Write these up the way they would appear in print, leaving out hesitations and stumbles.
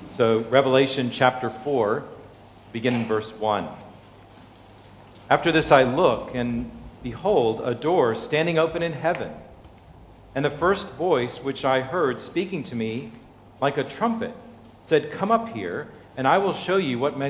So, Revelation chapter 4, beginning verse 1. After this I look, and behold, a door standing open in heaven. And the first voice which I heard speaking to me like a trumpet said, "Come up here, and I will show you what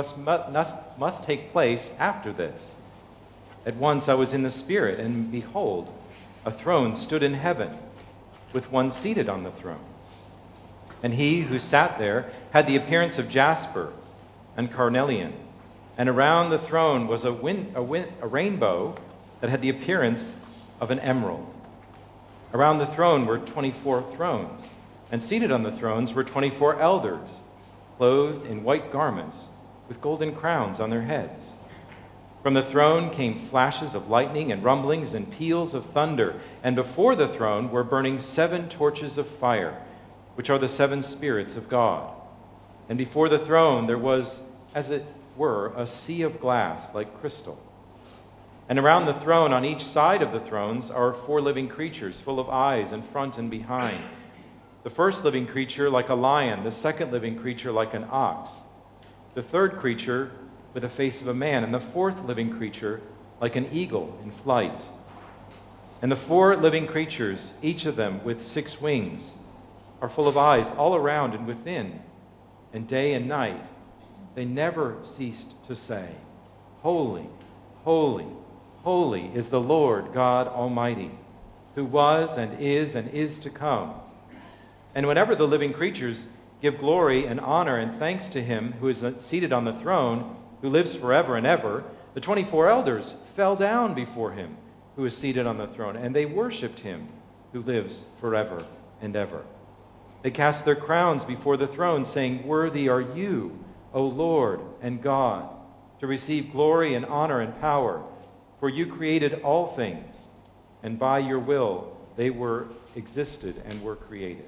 must take place after this." At once I was in the Spirit, and behold, a throne stood in heaven, with one seated on the throne. And he who sat there had the appearance of jasper and carnelian. And around the throne was a rainbow that had the appearance of an emerald. Around the throne were 24 thrones, and seated on the thrones were 24 elders, clothed in white garments, with golden crowns on their heads. From the throne came flashes of lightning and rumblings and peals of thunder, and before the throne were burning 7 torches of fire, which are the 7 spirits of God. And before the throne there was, as it were, a sea of glass like crystal. And around the throne, on each side of the thrones, are 4 living creatures, full of eyes in front and behind. The first living creature like a lion, the second living creature like an ox, the third creature with the face of a man, and the fourth living creature like an eagle in flight. And the 4 living creatures, each of them with 6 wings, are full of eyes all around and within, and day and night they never ceased to say, "Holy, holy, holy is the Lord God Almighty, who was and is to come." And whenever the living creatures give glory and honor and thanks to him who is seated on the throne, who lives forever and ever, the 24 elders fell down before him who is seated on the throne, and they worshipped him who lives forever and ever. They cast their crowns before the throne, saying, "Worthy are you, O Lord and God, to receive glory and honor and power, for you created all things, and by your will they were existed and were created."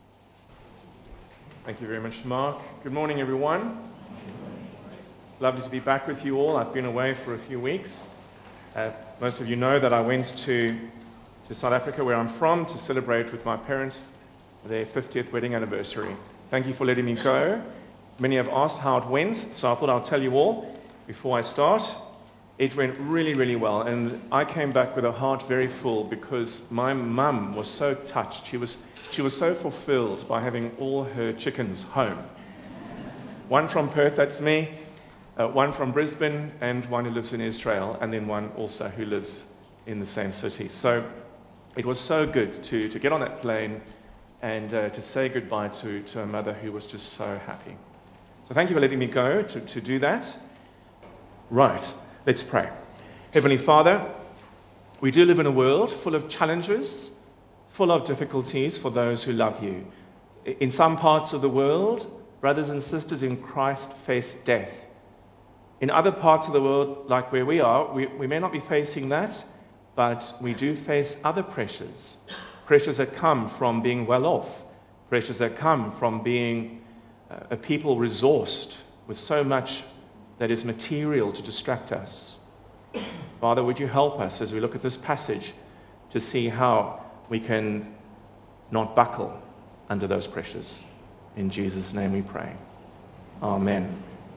Thank you very much, Mark. Good morning, everyone. It's lovely to be back with you all. I've been away for a few weeks. Most of you know that I went to South Africa, where I'm from, to celebrate with my parents their 50th wedding anniversary. Thank you for letting me go. Many have asked how it went, so I thought I'll tell you all before I start. It went really, really well, and I came back with a heart very full because my mum was so touched. She was so fulfilled by having all her chickens home. One from Perth, that's me, one from Brisbane, and one who lives in Israel, and then one also who lives in the same city. So it was so good to get on that plane and to say goodbye to a mother who was just so happy. So thank you for letting me go to do that. Right, let's pray. Heavenly Father, we do live in a world full of challenges, full of difficulties for those who love you. In some parts of the world, brothers and sisters in Christ face death. In other parts of the world, like where we are, we may not be facing that, but we do face other pressures. Pressures that come from being well off. Pressures that come from being a people resourced with so much that is material to distract us. Father, would you help us as we look at this passage to see how we can not buckle under those pressures. In Jesus' name we pray. Amen.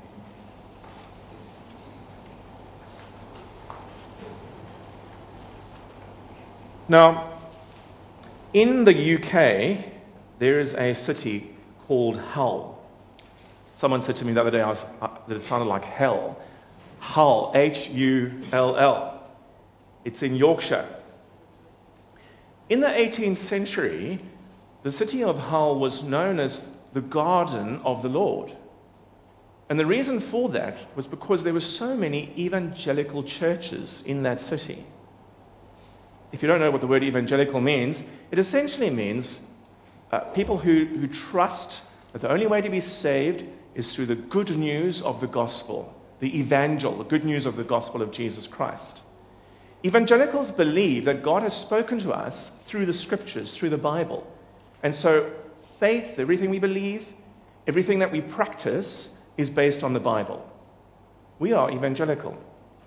Now, in the UK, there is a city called Hull. Someone said to me the other day that it sounded like hell. Hull, Hull. It's in Yorkshire. In the 18th century, the city of Hull was known as the Garden of the Lord. And the reason for that was because there were so many evangelical churches in that city. If you don't know what the word evangelical means, it essentially means people who trust that the only way to be saved is through the good news of the gospel, the evangel, the good news of the gospel of Jesus Christ. Evangelicals believe that God has spoken to us through the scriptures, through the Bible. And so faith, everything we believe, everything that we practice is based on the Bible. We are evangelical.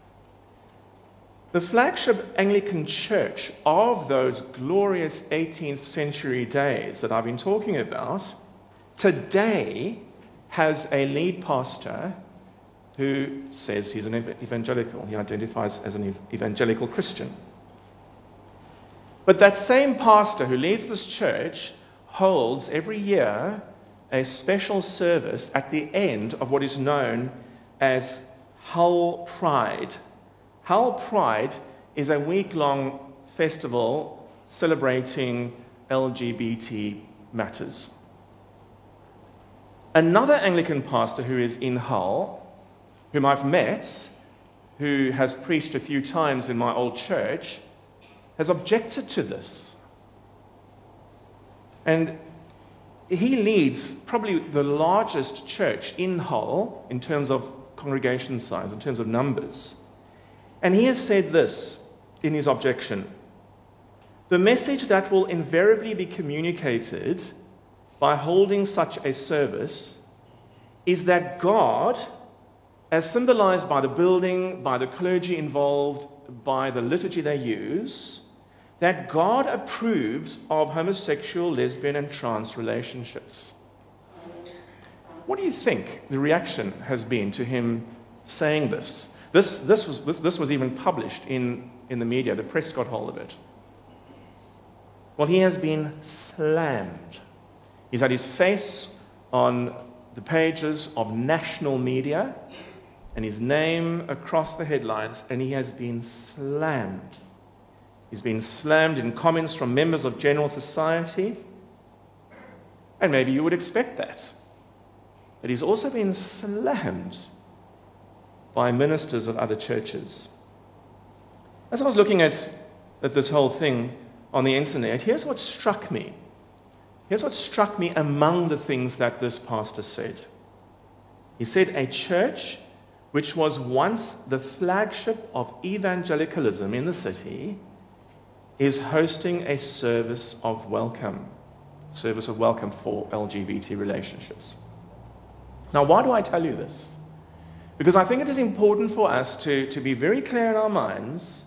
The flagship Anglican church of those glorious 18th century days that I've been talking about, today has a lead pastor who says he's an evangelical. He identifies as an evangelical Christian. But that same pastor who leads this church holds every year a special service at the end of what is known as Hull Pride. Hull Pride is a week-long festival celebrating LGBT matters. Another Anglican pastor who is in Hull, whom I've met, who has preached a few times in my old church, has objected to this. And he leads probably the largest church in Hull in terms of congregation size, in terms of numbers. And he has said this in his objection: the message that will invariably be communicated by holding such a service is that God, as symbolized by the building, by the clergy involved, by the liturgy they use, that God approves of homosexual, lesbian, and trans relationships. What do you think the reaction has been to him saying this? This was even published in the media. The press got hold of it. Well, he has been slammed. He's had his face on the pages of national media and his name across the headlines, and he has been slammed. He's been slammed in comments from members of general society, and maybe you would expect that. But he's also been slammed by ministers of other churches. As I was looking at this whole thing on the internet, here's what struck me. Here's what struck me among the things that this pastor said. He said a church which was once the flagship of evangelicalism in the city is hosting a service of welcome for LGBT relationships. Now, why do I tell you this? Because I think it is important for us to be very clear in our minds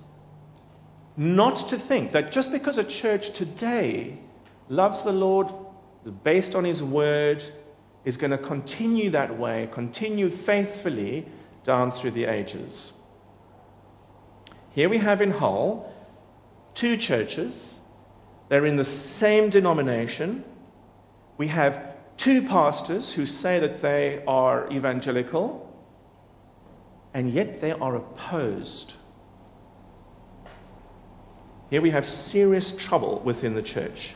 not to think that just because a church today loves the Lord, is based on His Word, is going to continue that way, continue faithfully down through the ages. Here we have in Hull 2 churches. They're in the same denomination. We have 2 pastors who say that they are evangelical, and yet they are opposed. Here we have serious trouble within the church.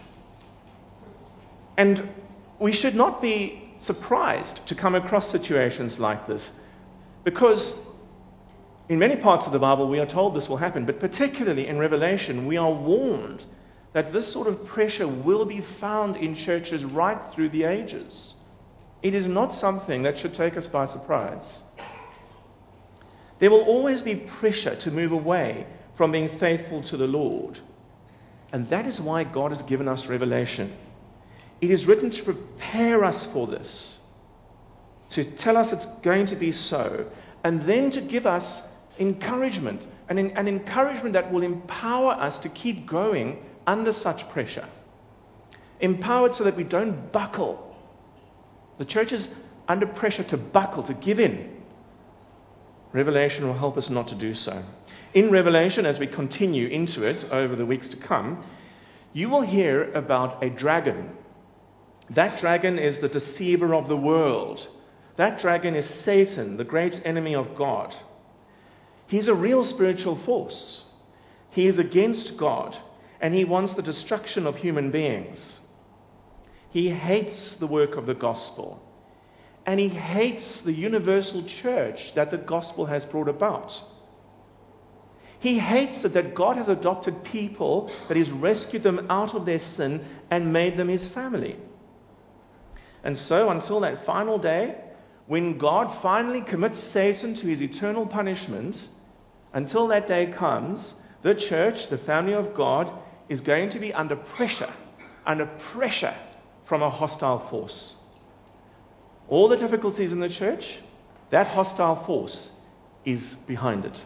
And we should not be surprised to come across situations like this, because in many parts of the Bible we are told this will happen, but particularly in Revelation we are warned that this sort of pressure will be found in churches right through the ages. It is not something that should take us by surprise. There will always be pressure to move away from being faithful to the Lord. And that is why God has given us Revelation. It is written to prepare us for this, to tell us it's going to be so, and then to give us encouragement, an encouragement that will empower us to keep going under such pressure. Empowered so that we don't buckle. The church is under pressure to buckle, to give in. Revelation will help us not to do so. In Revelation, as we continue into it over the weeks to come, you will hear about a dragon. That dragon is the deceiver of the world. That dragon is Satan, the great enemy of God. He's a real spiritual force. He is against God, and he wants the destruction of human beings. He hates the work of the gospel, and he hates the universal church that the gospel has brought about. He hates that God has adopted people, that He's rescued them out of their sin and made them His family. And so until that final day, when God finally commits Satan to his eternal punishment, until that day comes, the church, the family of God, is going to be under pressure from a hostile force. All the difficulties in the church, that hostile force is behind it.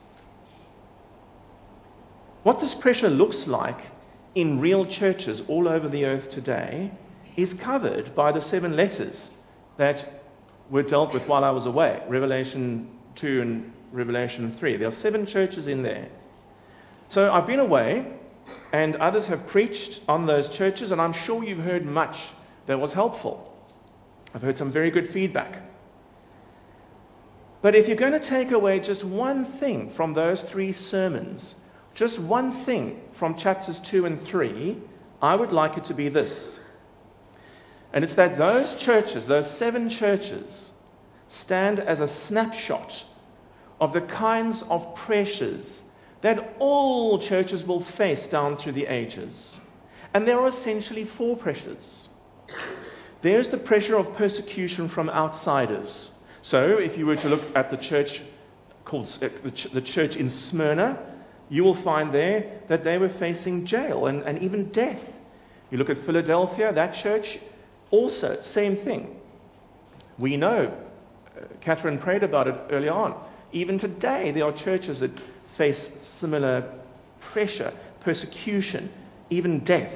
What this pressure looks like in real churches all over the earth today is covered by the 7 letters that were dealt with while I was away. Revelation 2 and Revelation 3. There are 7 churches in there. So I've been away, and others have preached on those churches, and I'm sure you've heard much that was helpful. I've heard some very good feedback. But if you're going to take away just one thing from those 3 sermons, just one thing from chapters 2 and 3, I would like it to be this. And it's that those churches, those 7 churches, stand as a snapshot of the kinds of pressures that all churches will face down through the ages. And there are essentially 4 pressures. There's the pressure of persecution from outsiders. So if you were to look at the church called the church in Smyrna, you will find there that they were facing jail and even death. You look at Philadelphia, that church, also same thing. We know, Catherine prayed about it earlier on. Even today, there are churches that face similar pressure, persecution, even death.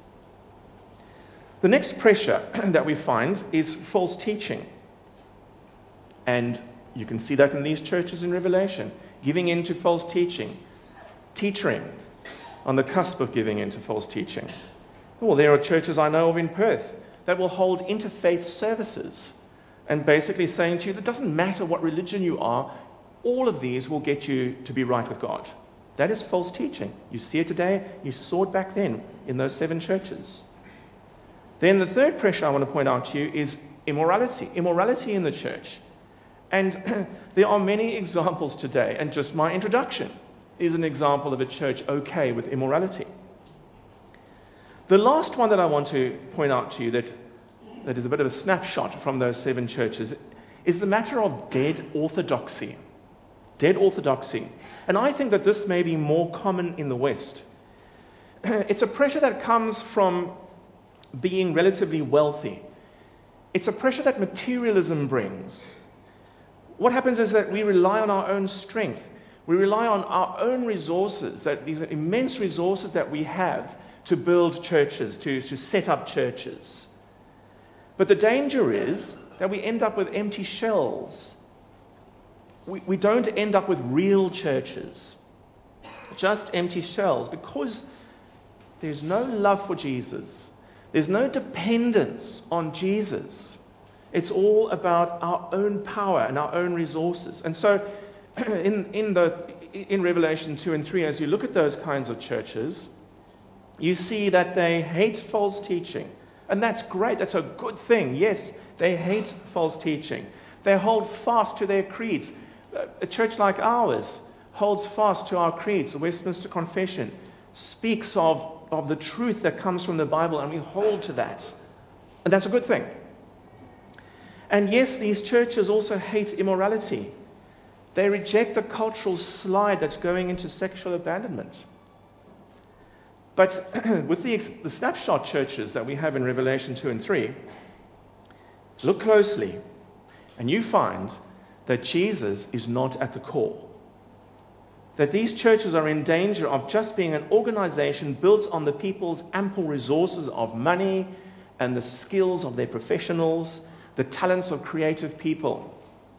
The next pressure that we find is false teaching. And you can see that in these churches in Revelation. Giving in to false teaching. Teetering on the cusp of giving in to false teaching. Well, there are churches I know of in Perth that will hold interfaith services and basically saying to you, it doesn't matter what religion you are, all of these will get you to be right with God. That is false teaching. You see it today, you saw it back then in those 7 churches. Then the third pressure I want to point out to you is immorality. Immorality in the church. And there are many examples today, and just my introduction is an example of a church okay with immorality. The last one that I want to point out to you that is a bit of a snapshot from those 7 churches is the matter of dead orthodoxy. Dead orthodoxy. And I think that this may be more common in the West. It's a pressure that comes from being relatively wealthy. It's a pressure that materialism brings. What happens is that we rely on our own strength. We rely on our own resources, that these immense resources that we have to build churches, to set up churches. But the danger is that we end up with empty shells. We don't end up with real churches, just empty shells, because there's no love for Jesus. There's no dependence on Jesus. It's all about our own power and our own resources. And so in Revelation 2 and 3, as you look at those kinds of churches, you see that they hate false teaching. And that's great. That's a good thing. Yes, they hate false teaching. They hold fast to their creeds. A church like ours holds fast to our creeds. The Westminster Confession speaks of the truth that comes from the Bible, and we hold to that. And that's a good thing. And yes, these churches also hate immorality. They reject the cultural slide that's going into sexual abandonment. But with the snapshot churches that we have in Revelation 2 and 3, look closely, and you find that Jesus is not at the core. That these churches are in danger of just being an organization built on the people's ample resources of money and the skills of their professionals, the talents of creative people.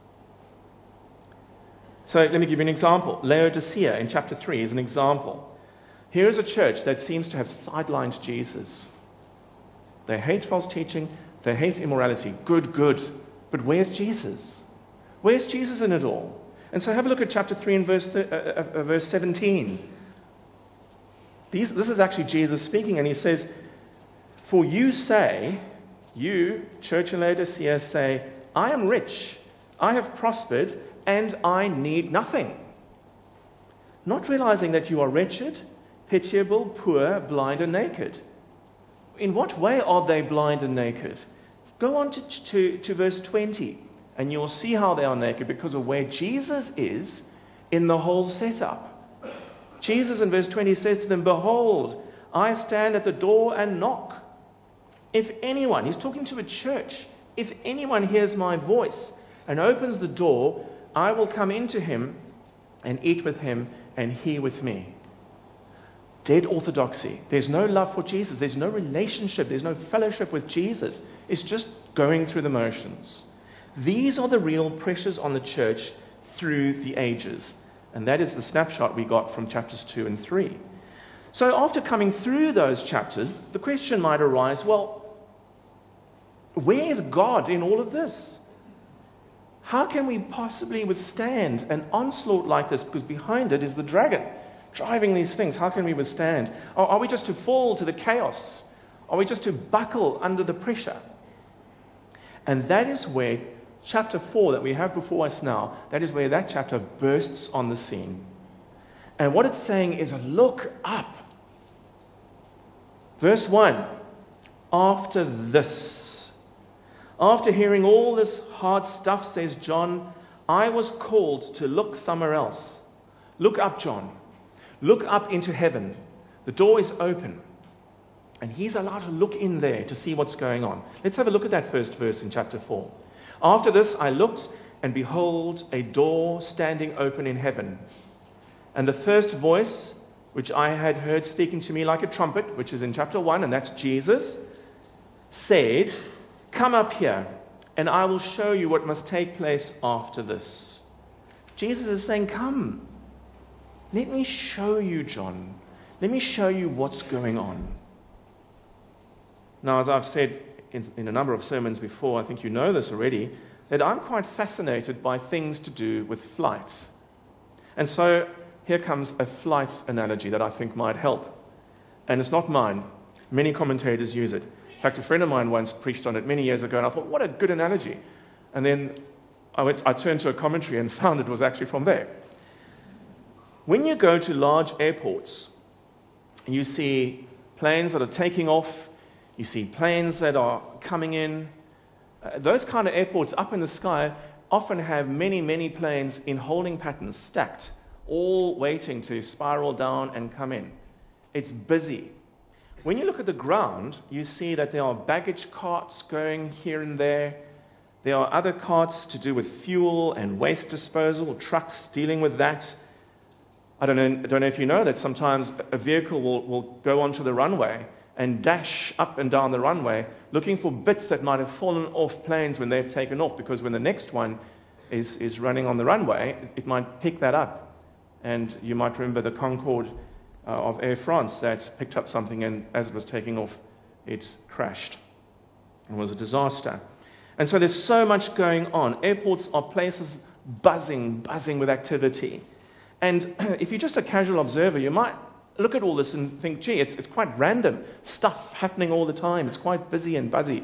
So let me give you an example. Laodicea in chapter 3 is an example. Here is a church that seems to have sidelined Jesus. They hate false teaching, they hate immorality. Good. But where's Jesus? Where's Jesus in it all? And so have a look at chapter 3 and verse 17. This is actually Jesus speaking, and he says, "For you say, you, church in Laodicea, say, I am rich, I have prospered, and I need nothing. Not realizing that you are wretched, pitiable, poor, blind, and naked." In what way are they blind and naked? Go on to verse 20, and you'll see how they are naked because of where Jesus is in the whole setup. Jesus in verse 20 says to them, "Behold, I stand at the door and knock. If anyone," he's talking to a church, "if anyone hears my voice and opens the door, I will come into him and eat with him and he with me." Dead orthodoxy. There's no love for Jesus. There's no relationship. There's no fellowship with Jesus. It's just going through the motions. These are the real pressures on the church through the ages. And that is the snapshot we got from chapters 2 and 3. So after coming through those chapters, the question might arise, well, where is God in all of this? How can we possibly withstand an onslaught like this? Because behind it is the dragon driving these things. How can we withstand? Are we just to fall to the chaos? Are we just to buckle under the pressure? And that is where chapter 4 that we have before us now, that is where that chapter bursts on the scene. And what it's saying is, look up. Verse 1, after this, after hearing all this hard stuff, says John, I was called to look somewhere else. Look up, John. Look up into heaven. The door is open. And he's allowed to look in there to see what's going on. Let's have a look at that first verse in chapter 4. After this I looked, and behold, a door standing open in heaven. And the first voice, which I had heard speaking to me like a trumpet, which is in chapter 1, and that's Jesus, said, come up here, and I will show you what must take place after this. Jesus is saying, come. Let me show you, John. Let me show you what's going on. Now, as I've said in a number of sermons before, I think you know this already, that I'm quite fascinated by things to do with flight. And so here comes a flight analogy that I think might help. And it's not mine. Many commentators use it. In fact, a friend of mine once preached on it many years ago, and I thought, what a good analogy. And then I turned to a commentary and found it was actually from there. When you go to large airports, you see planes that are taking off, you see planes that are coming in. Those kind of airports up in the sky often have many, many planes in holding patterns stacked, all waiting to spiral down and come in. It's busy. When you look at the ground, you see that there are baggage carts going here and there. There are other carts to do with fuel and waste disposal, trucks dealing with that. I don't know if you know that sometimes a vehicle will go onto the runway and dash up and down the runway looking for bits that might have fallen off planes when they've taken off, because when the next one is running on the runway, it might pick that up. And you might remember the Concorde of Air France that picked up something, and as it was taking off, it crashed. It was a disaster. And so there's so much going on. Airports are places buzzing with activity. And if you're just a casual observer, you might look at all this and think, gee, it's quite random. Stuff happening all the time. It's quite busy and buzzy.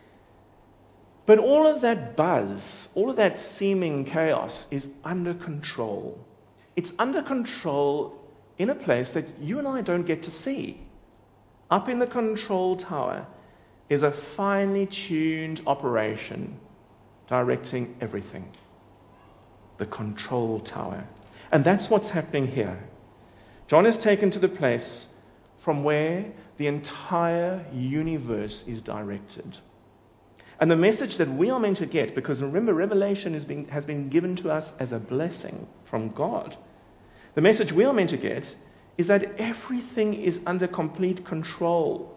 But all of that buzz, all of that seeming chaos is under control. It's under control in a place that you and I don't get to see. Up in the control tower is a finely tuned operation directing everything. The control tower. And that's what's happening here. John is taken to the place from where the entire universe is directed. And the message that we are meant to get, because remember, revelation has been given to us as a blessing from God. The message we are meant to get is that everything is under complete control.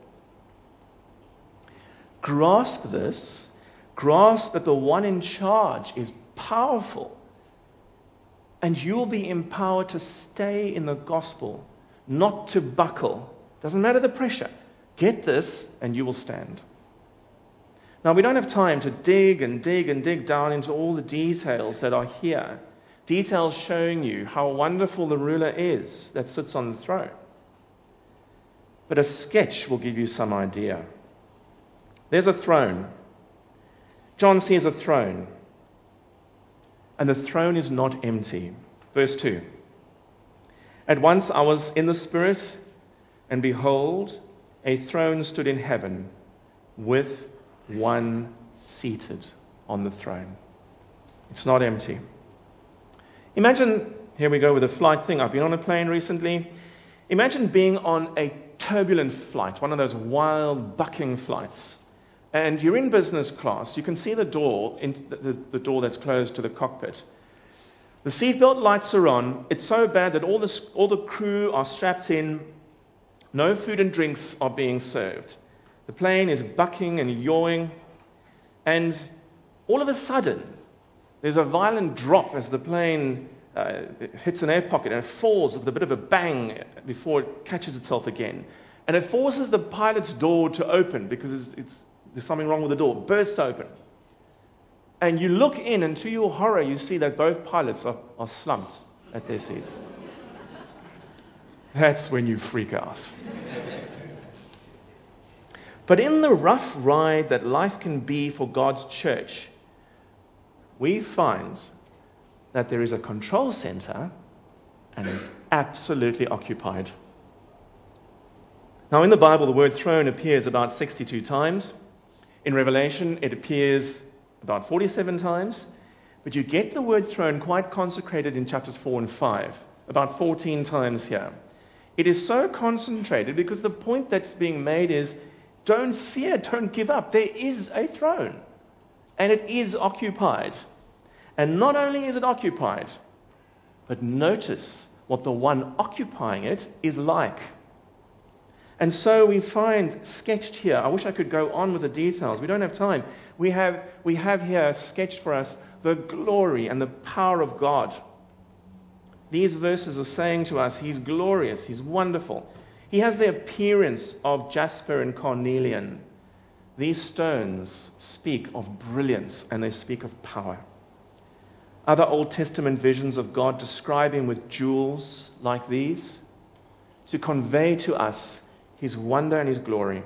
Grasp this. Grasp that the one in charge is powerful. And you will be empowered to stay in the gospel, not to buckle. Doesn't matter the pressure. Get this and you will stand. Now, we don't have time to dig down into all the details that are here. Details showing you how wonderful the ruler is that sits on the throne. But a sketch will give you some idea. There's a throne. John sees a throne. And the throne is not empty. Verse 2. At once I was in the Spirit, and behold, a throne stood in heaven, with one seated on the throne. It's not empty. Imagine, here we go with a flight thing. I've been on a plane recently. Imagine being on a turbulent flight, one of those wild, bucking flights. And you're in business class. You can see the door, the door that's closed to the cockpit. The seatbelt lights are on. It's so bad that all the crew are strapped in. No food and drinks are being served. The plane is bucking and yawing. And all of a sudden, there's a violent drop as the plane hits an air pocket and it falls with a bit of a bang before it catches itself again. And it forces the pilot's door to open because there's something wrong with the door. It bursts open. And you look in, and to your horror, you see that both pilots are slumped at their seats. That's when you freak out. But in the rough ride that life can be for God's church, we find that there is a control center and it's absolutely occupied. Now, in the Bible, the word throne appears about 62 times. In Revelation, it appears about 47 times. But you get the word throne quite consecrated in chapters 4 and 5, about 14 times here. It is so concentrated because the point that's being made is, don't fear, don't give up. There is a throne, and it is occupied. And not only is it occupied, but notice what the one occupying it is like. And so we find sketched here, I wish I could go on with the details. We don't have time. We have here sketched for us the glory and the power of God. These verses are saying to us, He's glorious, He's wonderful. He has the appearance of jasper and carnelian. These stones speak of brilliance and they speak of power. Other Old Testament visions of God describe Him with jewels like these to convey to us His wonder and His glory.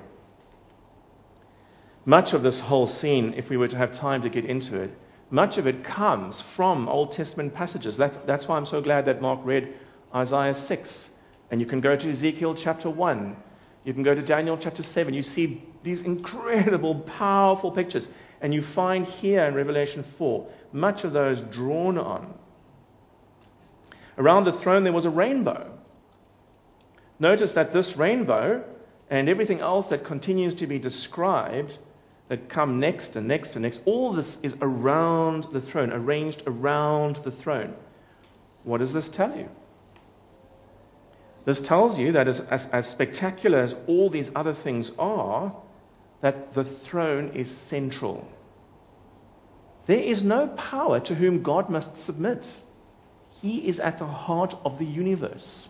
Much of this whole scene, if we were to have time to get into it, much of it comes from Old Testament passages. That's why I'm so glad that Mark read Isaiah 6. And you can go to Ezekiel chapter 1. You can go to Daniel chapter 7. You see these incredible, powerful pictures. And you find here in Revelation 4, much of those drawn on. Around the throne there was a rainbow. Notice that this rainbow and everything else that continues to be described, that come next and next and next, all this is around the throne, arranged around the throne. What does this tell you? This tells you that as spectacular as all these other things are, that the throne is central. There is no power to whom God must submit. He is at the heart of the universe.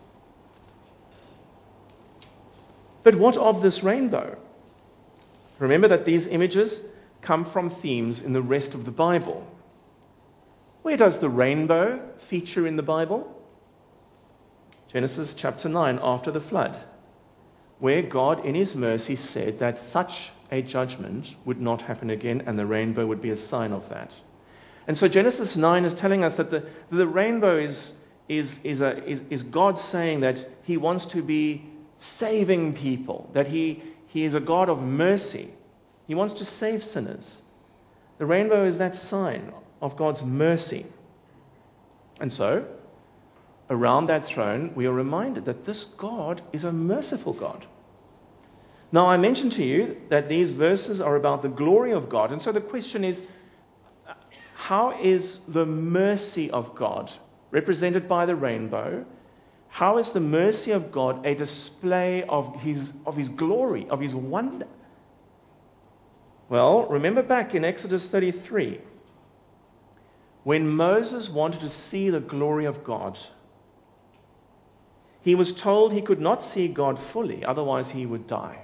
But what of this rainbow? Remember that these images come from themes in the rest of the Bible. Where does the rainbow feature in the Bible? Genesis chapter 9, after the flood, where God in His mercy said that such a judgment would not happen again and the rainbow would be a sign of that. And so Genesis 9 is telling us that the rainbow is God saying that He wants to be saving people, that He is a God of mercy. He wants to save sinners. The rainbow is that sign of God's mercy. And so, around that throne, we are reminded that this God is a merciful God. Now, I mentioned to you that these verses are about the glory of God. And so the question is, how is the mercy of God represented by the rainbow? How is the mercy of God a display of His glory, of His wonder? Well, remember back in Exodus 33, when Moses wanted to see the glory of God, he was told he could not see God fully, otherwise he would die.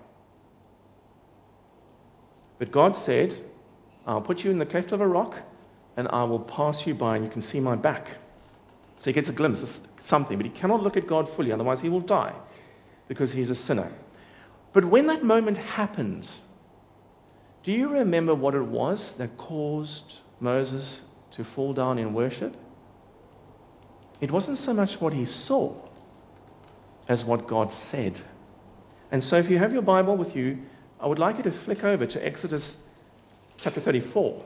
But God said, I'll put you in the cleft of a rock, and I will pass you by, and you can see my back. So he gets a glimpse of something, but he cannot look at God fully, otherwise he will die, because he's a sinner. But when that moment happened, do you remember what it was that caused Moses to fall down in worship? It wasn't so much what he saw as what God said. And so if you have your Bible with you, I would like you to flick over to Exodus chapter 34.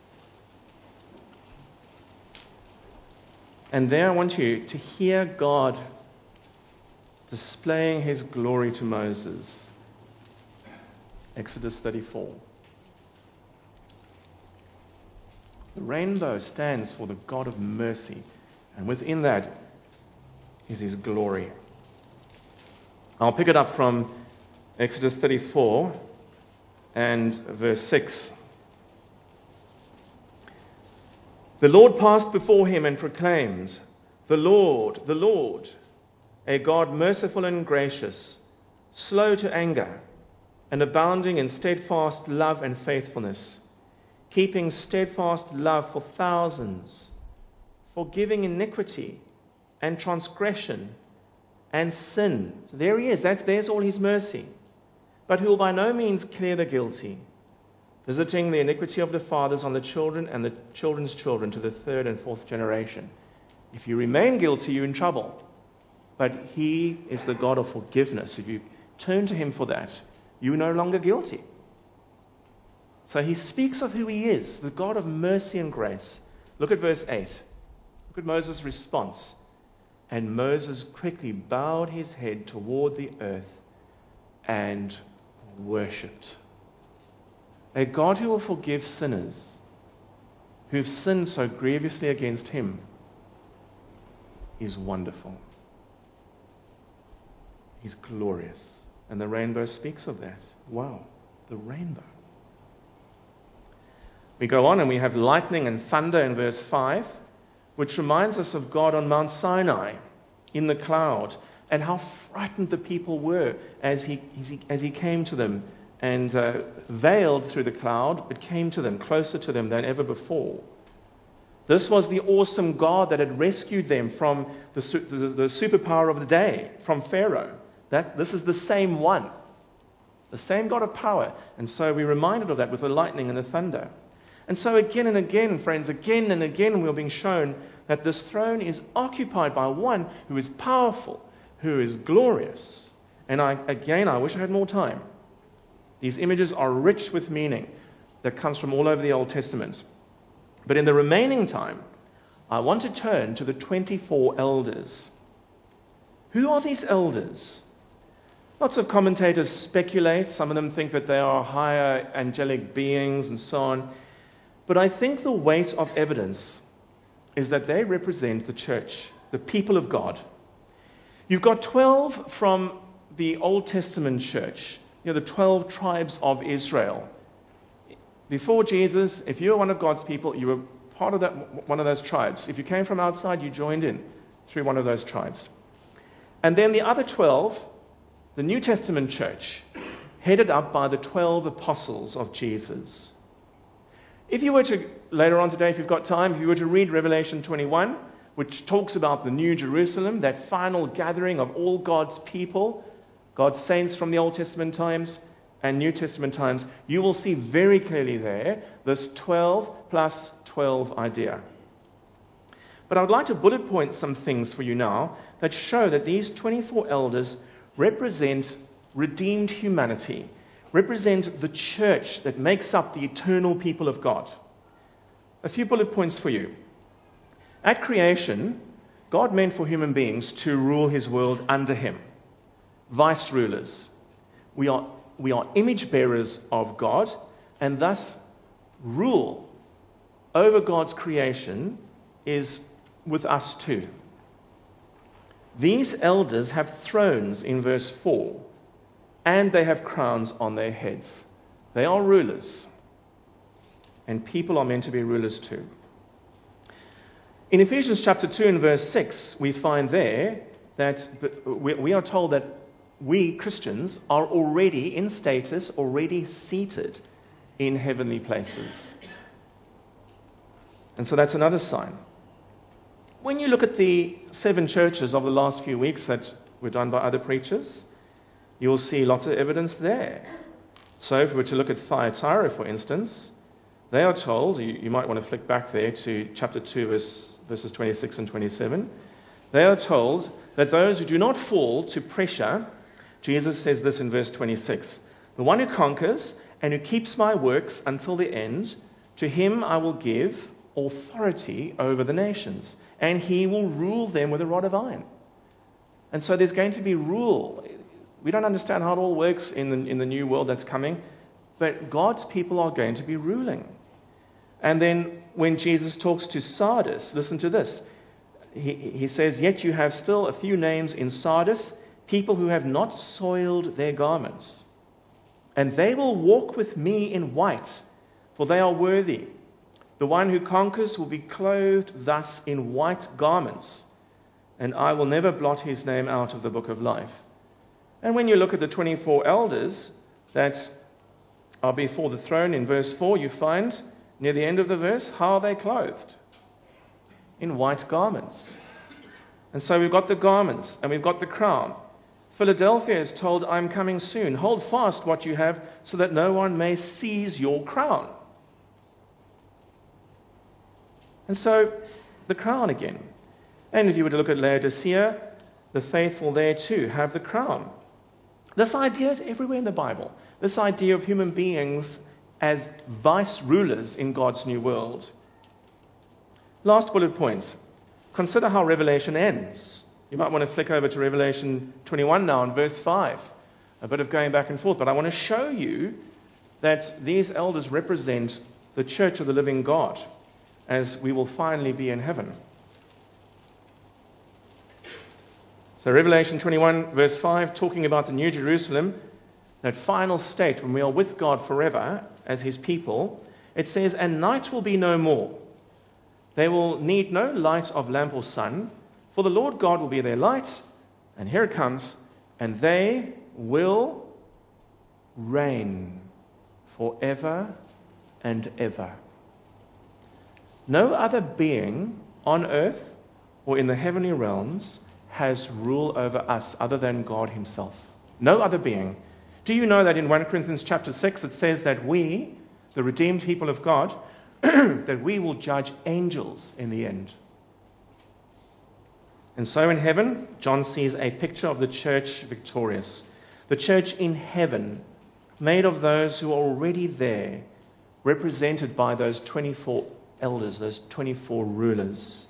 And there I want you to hear God displaying His glory to Moses. Exodus 34. The rainbow stands for the God of mercy, and within that is His glory. I'll pick it up from Exodus 34 and verse 6. The Lord passed before him and proclaimed, the Lord, a God merciful and gracious, slow to anger, and abounding in steadfast love and faithfulness, keeping steadfast love for thousands, forgiving iniquity and transgression and sin. So there he is. There's all his mercy. But who will by no means clear the guilty, visiting the iniquity of the fathers on the children and the children's children to the third and fourth generation. If you remain guilty, you're in trouble. But he is the God of forgiveness. If you turn to him for that, you're no longer guilty. So he speaks of who he is, the God of mercy and grace. Look at verse 8. Look at Moses' response. And Moses quickly bowed his head toward the earth and worshipped. A God who will forgive sinners who've sinned so grievously against him is wonderful. He's glorious. And the rainbow speaks of that. Wow, the rainbow. We go on and we have lightning and thunder in verse 5, which reminds us of God on Mount Sinai in the cloud and how frightened the people were as he came to them and veiled through the cloud, but came to them, closer to them than ever before. This was the awesome God that had rescued them from the superpower of the day, from Pharaoh. This is the same one, the same God of power. And so we're reminded of that with the lightning and the thunder. And so again and again, friends, again and again we're being shown that this throne is occupied by one who is powerful, who is glorious. And I wish I had more time. These images are rich with meaning that comes from all over the Old Testament. But in the remaining time, I want to turn to the 24 elders. Who are these elders? Lots of commentators speculate. Some of them think that they are higher angelic beings and so on. But I think the weight of evidence is that they represent the church, the people of God. You've got 12 from the Old Testament church, the 12 tribes of Israel. Before Jesus, if you were one of God's people, you were part of one of those tribes. If you came from outside, you joined in through one of those tribes. And then the other 12, the New Testament church, headed up by the 12 apostles of Jesus. If you were to, later on today, if you've got time, if you were to read Revelation 21, which talks about the New Jerusalem, that final gathering of all God's people, God's saints from the Old Testament times and New Testament times, you will see very clearly there this 12 plus 12 idea. But I would like to bullet point some things for you now that show that these 24 elders represent redeemed humanity, represent the church that makes up the eternal people of God. A few bullet points for you. At creation, God meant for human beings to rule his world under him. Vice rulers. We are image bearers of God, and thus rule over God's creation is with us too. These elders have thrones in verse 4, and they have crowns on their heads. They are rulers, and people are meant to be rulers too. In Ephesians chapter 2 and verse 6, we find there that we are told that we Christians are already in status, already seated in heavenly places. And so that's another sign. When you look at the 7 churches of the last few weeks that were done by other preachers, you'll see lots of evidence there. So if we were to look at Thyatira, for instance, they are told, you might want to flick back there to chapter 2, verses 26 and 27. They are told that those who do not fall to pressure, Jesus says this in verse 26, the one who conquers and who keeps my works until the end, to him I will give authority over the nations, and he will rule them with a rod of iron. And so there's going to be rule. We don't understand how it all works in the new world that's coming, but God's people are going to be ruling. And then when Jesus talks to Sardis, listen to this. He says, yet you have still a few names in Sardis, people who have not soiled their garments. And they will walk with me in white, for they are worthy. The The one who conquers will be clothed thus in white garments, and I will never blot his name out of the book of life. And when you look at the 24 elders that are before the throne in verse 4, you find near the end of the verse, how are they clothed? In white garments. And so we've got the garments and we've got the crown. Philadelphia is told, I'm coming soon. Hold fast what you have so that no one may seize your crown. And so, the crown again. And if you were to look at Laodicea, the faithful there too have the crown. This idea is everywhere in the Bible. This idea of human beings as vice rulers in God's new world. Last bullet point. Consider how Revelation ends. You might want to flick over to Revelation 21 now in verse 5. A bit of going back and forth, but I want to show you that these elders represent the church of the living God, as we will finally be in heaven. So Revelation 21 verse 5, talking about the New Jerusalem, that final state when we are with God forever as his people, it says, and night will be no more. They will need no light of lamp or sun, for the Lord God will be their light, and here it comes, and they will reign forever and ever. No other being on earth or in the heavenly realms has rule over us other than God himself. No other being. Do you know that in 1 Corinthians chapter 6 it says that we, the redeemed people of God, that we will judge angels in the end. And so in heaven, John sees a picture of the church victorious. The church in heaven, made of those who are already there, represented by those 24 elders, those 24 rulers.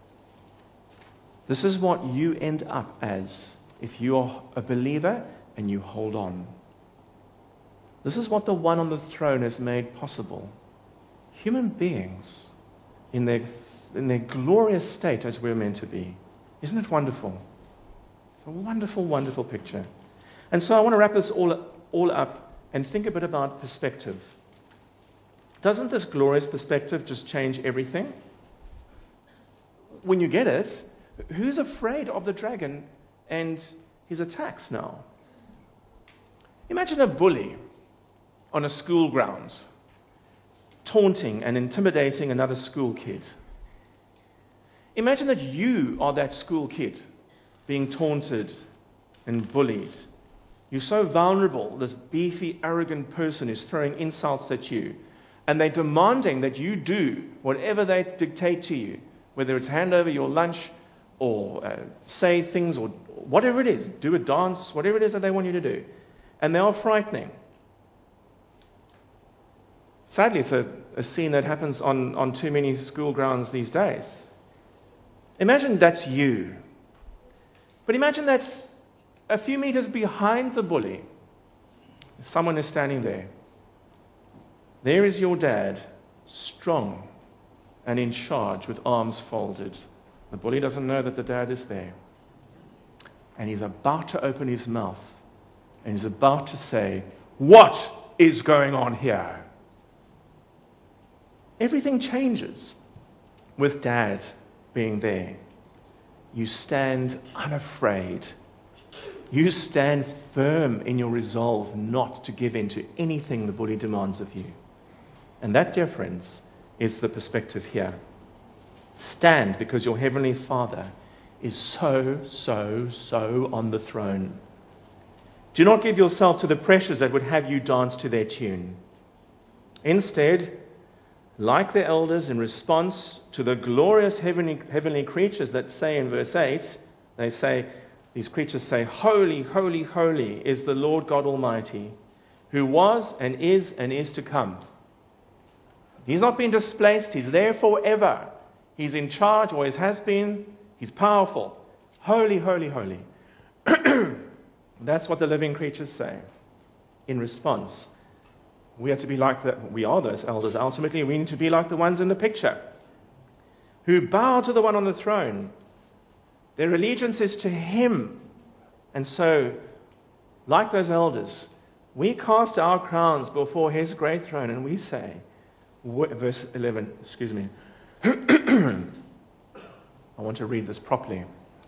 This is what you end up as if you are a believer and you hold on. This is what the one on the throne has made possible. Human beings in their glorious state as we're meant to be. Isn't it wonderful? It's a wonderful, wonderful picture. And so I want to wrap this all up and think a bit about perspective. Doesn't this glorious perspective just change everything? When you get it, who's afraid of the dragon and his attacks now? Imagine a bully on a school grounds, taunting and intimidating another school kid. Imagine that you are that school kid being taunted and bullied. You're so vulnerable. This beefy, arrogant person is throwing insults at you. And they're demanding that you do whatever they dictate to you, whether it's hand over your lunch or say things or whatever it is, do a dance, whatever it is that they want you to do. And they are frightening. Sadly, it's a scene that happens on too many school grounds these days. Imagine that's you. But imagine that a few meters behind the bully, someone is standing there. There is your dad, strong and in charge with arms folded. The bully doesn't know that the dad is there. And he's about to open his mouth. And he's about to say, "What is going on here?" Everything changes with dad being there. You stand unafraid. You stand firm in your resolve not to give in to anything the bully demands of you. And that, dear friends, is the perspective here. Stand because your Heavenly Father is so on the throne. Do not give yourself to the pressures that would have you dance to their tune. Instead, like the elders, in response to the glorious heavenly creatures that say in verse 8, these creatures say, "Holy, holy, holy is the Lord God Almighty, who was and is to come." He's not been displaced. He's there forever. He's in charge, always has been. He's powerful. Holy, holy, holy. That's what the living creatures say. In response, we are to be like we are those elders. Ultimately, we need to be like the ones in the picture, who bow to the one on the throne. Their allegiance is to him. And so, like those elders, we cast our crowns before his great throne and we say, verse 11, excuse me. I want to read this properly.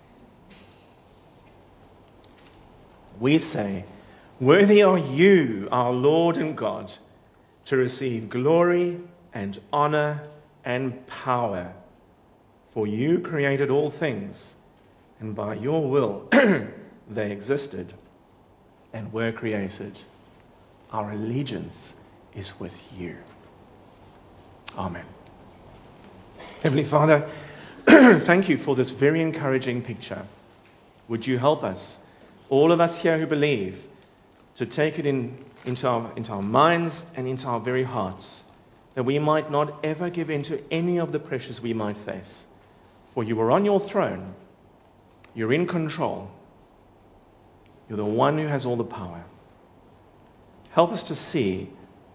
We say, "Worthy are you, our Lord and God, to receive glory and honor and power. For you created all things, and by your will they existed and were created. Our allegiance is with you." Amen. Heavenly Father, thank you for this very encouraging picture. Would you help us, all of us here who believe, to take it into our minds and into our very hearts, that we might not ever give in to any of the pressures we might face. For you are on your throne. You're in control. You're the one who has all the power. Help us to see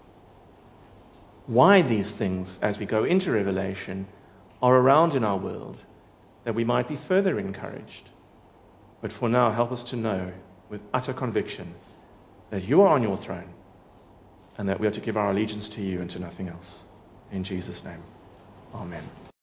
why these things, as we go into Revelation, are around in our world, that we might be further encouraged. But for now, help us to know with utter conviction that you are on your throne and that we are to give our allegiance to you and to nothing else. In Jesus' name, amen.